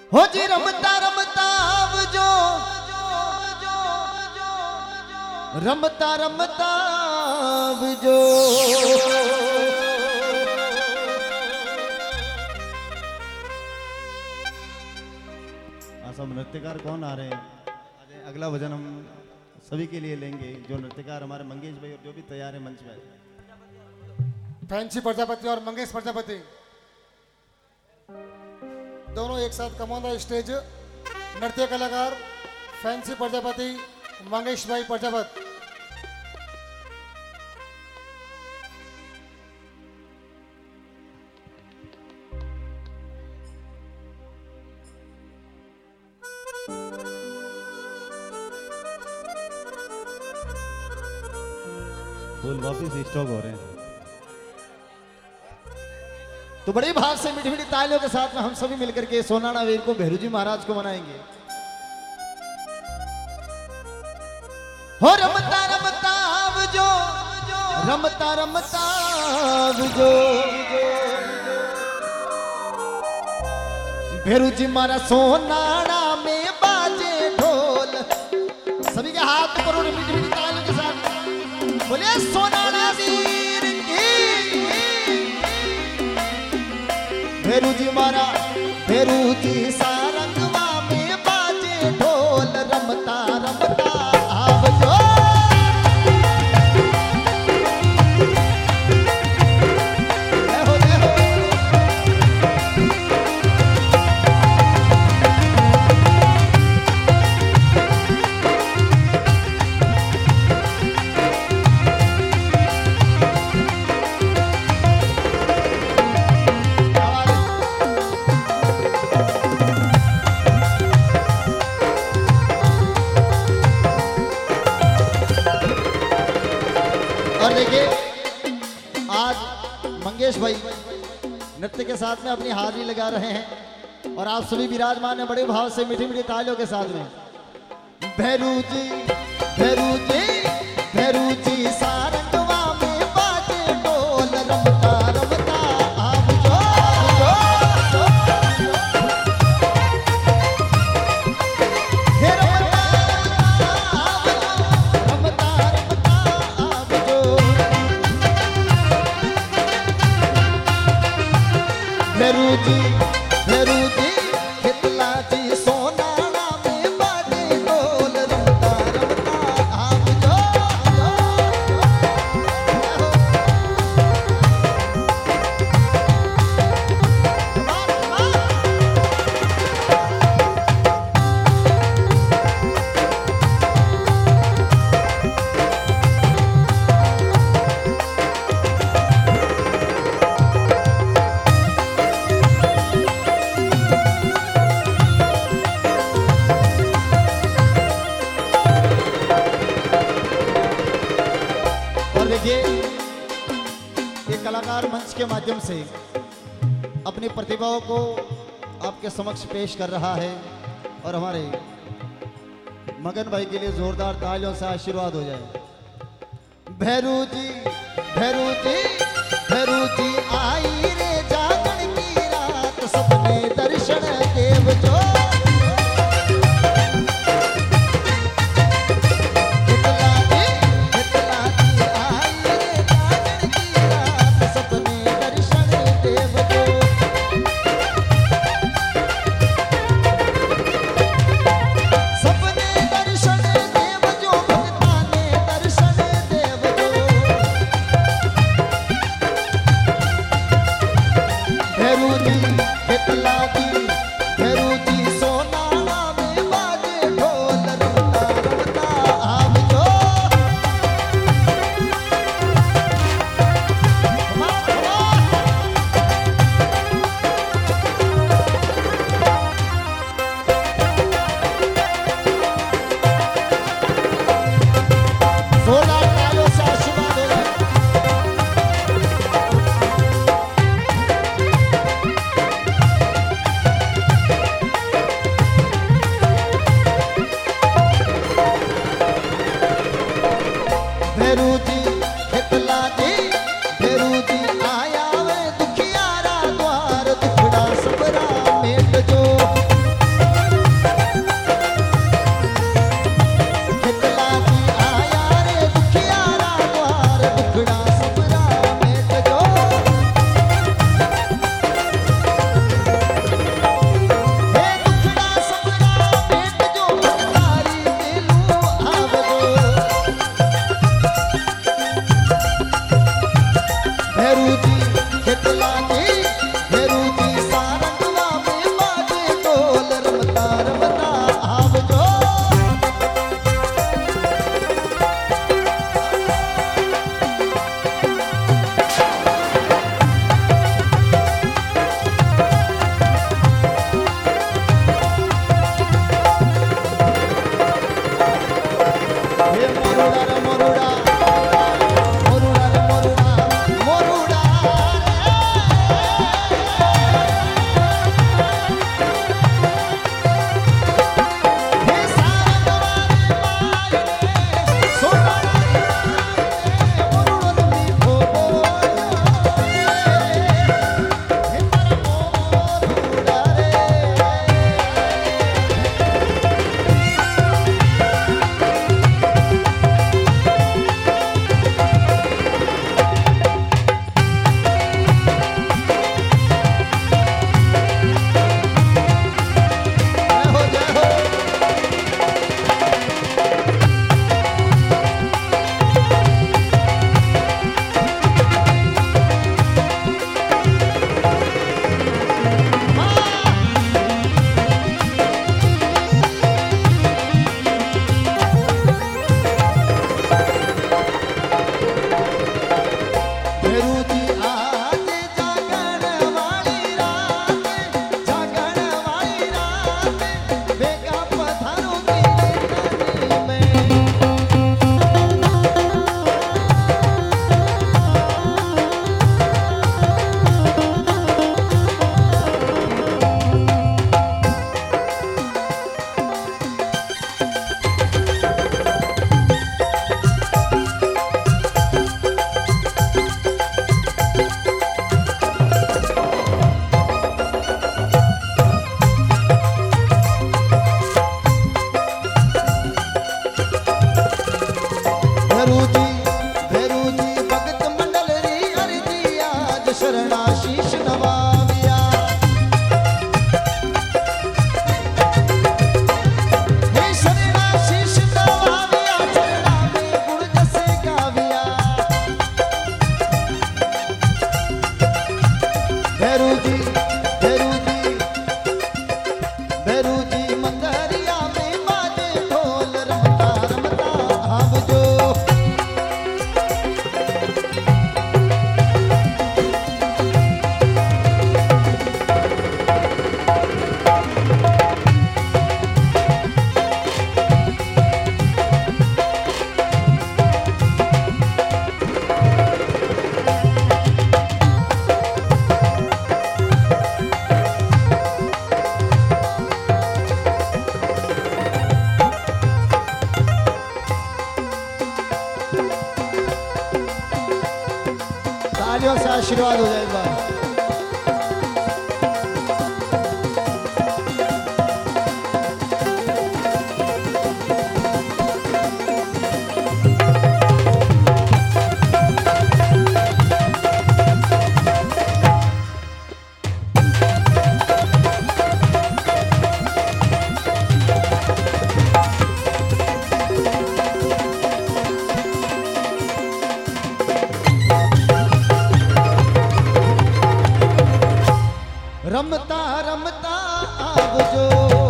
हो जी रमता रमता आवजो, रमता रमता आवजो। सब नृत्यकार कौन आ रहे हैं? अगला भजन हम सभी के लिए लेंगे, जो नृत्यकार हमारे मंगेश भाई और जो भी तैयार है मंच में। फैंसी प्रजापति और मंगेश प्रजापति दोनों एक साथ कम ऑन द स्टेज। नृत्य कलाकार फैंसी प्रजापति, मंगेश भाई प्रजापति। फूल वापिस स्टॉक हो रहे हैं। तो बड़े भाव से मीठी मीठी तालियों के साथ में हम सभी मिलकर के सोनाना वीर को भैरू जी महाराज को मनाएंगे। हो रमता रमता आवजो, रमता रमता आवजो। भैरू जी महाराज सोनाना में बाजे ढोल। सभी के हाथ ऊपर और मीठी मीठी तालियों के साथ बोले सोनाना वीर की। भैरू जी मारा भैरू जी सारंगवा में बाजे ढोल। रमता रमता आवजो। देखो देखो और देखिए आज मंगेश भाई नृत्य के साथ में अपनी हाजिरी लगा रहे हैं और आप सभी विराजमान हैं बड़े भाव से मीठी मीठी तालियों के साथ में। भैरू जी भैरू जी भैरू जी सारंगवा में बाजे ढोल। रमता रमता आवजो। हे रमता आवजो, रमता रमता आवजो। भैरू जी खितला जी सोनाना में बाजे ढोल। रमता रमता आवजो। और देखिए ये कलाकार मंच के माध्यम से अपनी प्रतिभाओं को आपके समक्ष पेश कर रहा है और हमारे मगन भाई के लिए जोरदार तालियों से आशीर्वाद हो जाए। भैरू जी भैरू जी भैरू जी आई रे जागरण की रात। सपने दर्शन देव जो। भैरू जी मंदरिया में बाजे ढोल रमता रमता आवजो। तालियों से आशीर्वाद हो जाएगा। रमता रमता आवजो।